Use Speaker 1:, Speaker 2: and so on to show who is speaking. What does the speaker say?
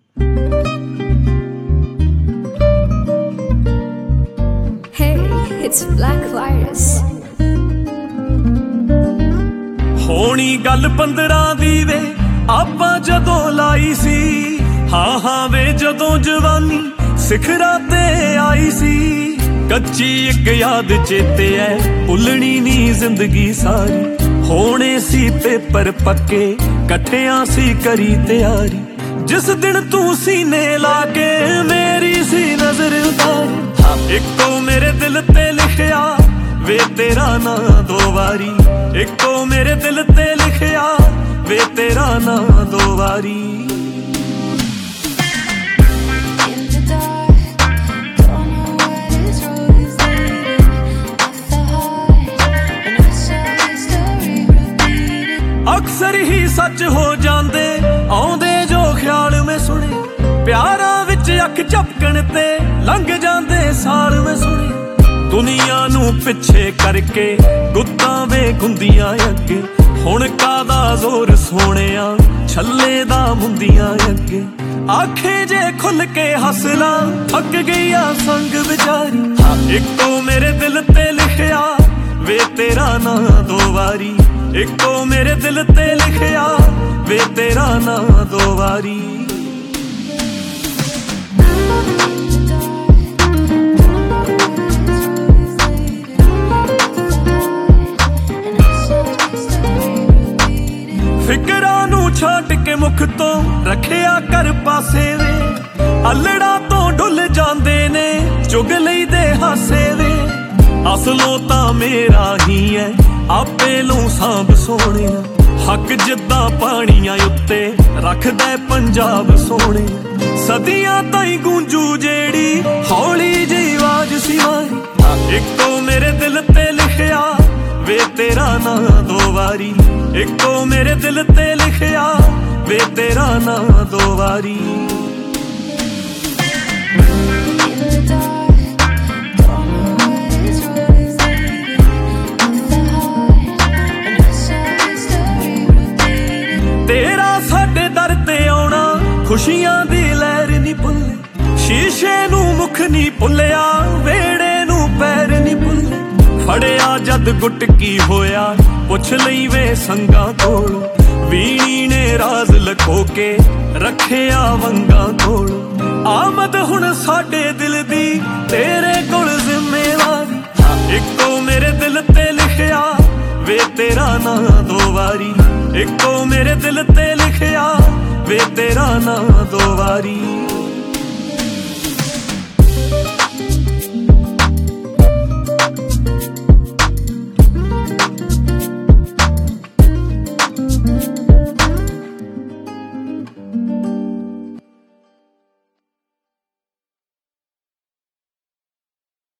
Speaker 1: Hey, it's Black Virus.
Speaker 2: ਹੋਣੀ ਗੱਲ 15 ਦੀ ਵੇ ਆਪਾਂ ਜਦੋਂ ਲਾਈ ਸੀ, ਹਾਂ ਵੇ ਜਦੋਂ ਜਵਾਨੀ ਸਿਖਰਾਂ ਤੇ ਆਈ ਸੀ। ਕੱਚੀ ਇੱਕ ਯਾਦ ਚੇਤੇ ਐ, ਭੁੱਲਣੀ ਨੀ ਜ਼ਿੰਦਗੀ ਸਾਰੀ। ਹੋਣੇ ਸੀ ਪੇਪਰ ਪੱਕੇ, ਇਕੱਠਿਆਂ ਸੀ ਕਰੀ ਤਿਆਰੀ। ਜਿਸ ਦਿਨ ਤੂੰ ਸੀਨੇ ਲਾ ਕੇ ਮੇਰੀ ਸੀ ਨਜ਼ਰ ਉਤਾਰੀ। ਇੱਕੋ ਮੇਰੇ ਦਿਲ ਤੇ ਲਿਖਿਆ ਵੇ ਤੇਰਾ ਨਾਂ 2 ਵਾਰੀ। ਇੱਕੋ ਮੇਰੇ ਦਿਲ ਤੇ ਲਿਖਿਆ ਵੇ ਤੇਰਾ ਨਾਂ 2 ਵਾਰੀ। ਅਕਸਰ ਹੀ ਸੱਚ ਹੋ ਜਾਂਦੇ ਆਉਂਦੇ ਜੋ ਖਿਆਲ ਮੈਂ ਸੁਣੇ। ਪਿਆਰਾਂ ਵਿੱਚ ਅੱਖ ਝਪਕਣ ਤੇ ਲੰਘ ਜਾਂਦੇ ਸਾਲ ਮੈਂ ਸੁਣੇ। ਦੁਨੀਆ ਨੂੰ ਪਿੱਛੇ ਕਰਕੇ ਗੁੱਤਾਂ ਵੇ ਗੁੰਦੀਆਂ ਅੱਗੇ। ਹੁਣ ਕਾਦਾ ਜ਼ੋਰ ਸੋਹਣਿਆ ਛੱਲੇ ਦਾ ਮੁੰਦੀਆਂ ਅੱਗੇ। ਆਖੇ ਜੇ ਖੁੱਲ ਕੇ ਹੱਸ ਲਾਂ ਥੱਕ ਗਈਆ ਸੰਗ ਵਿਚਾਰੀ। ਇੱਕੋ ਮੇਰੇ ਦਿਲ ਤੇ ਲਿਖਿਆ ਵੇ ਤੇਰਾ ਨਾਂ 2 ਵਾਰੀ। ਇੱਕੋ ਮੇਰੇ ਦਿਲ ਤੇ ਲਿਖਿਆ ਵੇ ਤੇਰਾ ਨਾਂ 2 ਵਾਰੀ। ਫਿਕਰਾਂ ਨੂੰ ਛੱਡ ਕੇ ਮੁਖ ਤੋਂ ਰੱਖਿਆ ਕਰ ਪਾਸੇ ਵੇ। ਅਲੜਾ ਤੋਂ ਡੁੱਲ ਜਾਂਦੇ ਨੇ ਚੁਗ ਲਈਦੇ ਹਾਸੇ ਵੇ। ਅਸਲੋਂ ਤਾਂ ਮੇਰਾ ਹੀ ਐ ਆਪੇ ਨੂੰ ਸਾਂਭ ਸੋਹਣਿਆ। ਹੱਕ ਜਿੱਦਾਂ ਪਾਣੀਆਂ ਉੱਤੇ ਰੱਖਦਾ ਪੰਜਾਬ ਸੋਹਣਿਆ। ਸਦੀਆਂ ਤਾਈਂ ਗੂੰਜੂ ਜਿਹੜੀ ਹੌਲੀ ਜਿਹੀ ਆਵਾਜ਼ ਸੀ ਮਾਰੀ। ਇੱਕੋ ਮੇਰੇ ਦਿਲ ਤੇ ਲਿਖਿਆ ਵੇ ਤੇਰਾ ਨਾਂ 2 ਵਾਰੀ। ਇੱਕੋ ਮੇਰੇ ਦਿਲ ਤੇ ਲਿਖਿਆ ਵੇ ਤੇਰਾ ਨਾਂ 2 ਵਾਰੀ। ਤੇਰਾ ਸਾਡੇ ਦਰ ਤੇ ਆਉਣਾ ਖੁਸ਼ੀਆਂ ਦੀ ਲਹਿਰ ਨੀ ਭੁੱਲੇ। ਸ਼ੀਸ਼ੇ ਨੂੰ ਮੁਖ ਨੀ ਭੁੱਲਿਆ ਵੇੜੇ ਨੂੰ ਪੈਰ ਨੀ ਭੁੱਲੇ। ਫੜਿਆ ਜਦ ਗੁੱਟ ਕੀ ਹੋਇਆ ਪੁੱਛ ਲਈ ਵੇ ਸੰਗਾਂ ਕੋਲ। ਵੀਣੀ ਨੇ ਰਾਜ਼ ਲਕੋ ਕੇ ਰੱਖਿਆ ਵੰਗਾਂ ਕੋਲ। ਆਮਦ ਹੁਣ ਸਾਡੇ ਦਿਲ ਦੀ ਤੇਰੇ ਕੋਲ ਜ਼ਿੰਮੇਵਾਰੀ। ਇੱਕੋ ਮੇਰੇ ਦਿਲ ਤੇ ਲਿਖਿਆ ਵੇ ਤੇਰਾ ਨਾਂ 2 ਵਾਰੀ। ਇੱਕੋ ਮੇਰੇ ਦਿਲ ਤੇ ਲਿਖਿਆ ਵੇ ਤੇਰਾ ਨਾਂ 2 ਵਾਰੀ।